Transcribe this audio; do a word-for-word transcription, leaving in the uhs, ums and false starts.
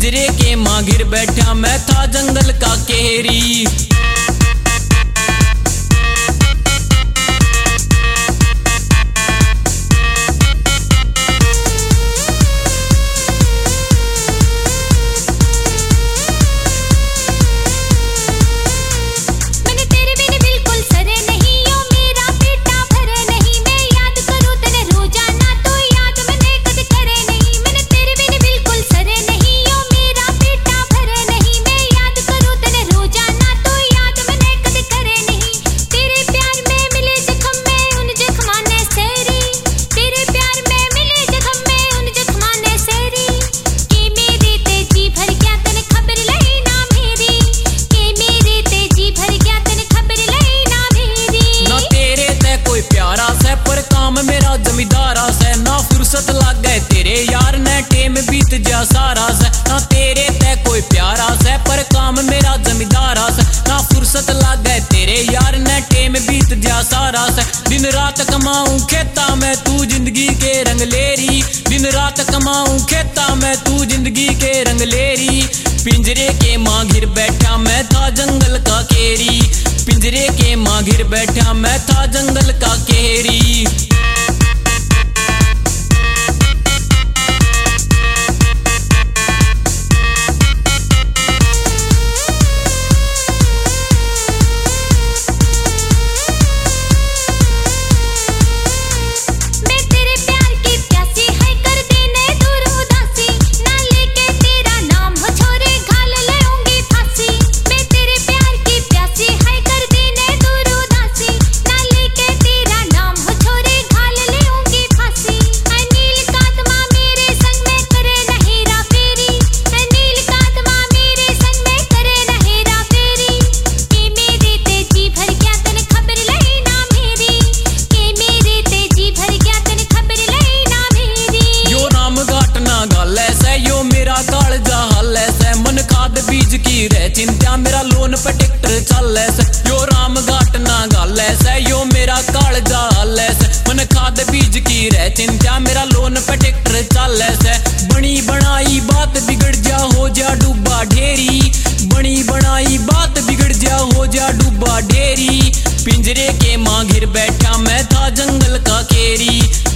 पिंजरे के माघिर बैठा मैं था जंगल का केरी। मेरा जमींदारा से ना फुर्सत लाग गए तेरे यार ने टेम बीत जा सारा से। ना तेरे ते कोई प्यारा से पर काम मेरा जमींदारा से। ना फुर्सत लाग गए तेरे यार ने टेम बीत जा सारा से। दिन रात कमाऊं खेता में तू जिंदगी के रंग लेरी। दिन रात कमाऊं खेता में तू जिंदगी के रंग लेरी। पिंजरे के माघिर बैठा मैं था जंगल का केरी। पिंजरे के माघिर बैठा मैं था जंगल का केरी। बीज की रह चिंता मेरा लोन पे ट्रैक्टर चल से। यो राम घाट ना गाल से यो मेरा काल जाल से। मन खाद बीज की रह चिंता मेरा लोन पे ट्रैक्टर चल से। बनी बनाई बात बिगड़ जा हो जा डूबा ढेरी। बनी बनाई बात बिगड़ जा हो जा डूबा ढेरी। पिंजरे के माघिर बैठा मैं था जंगल का केरी।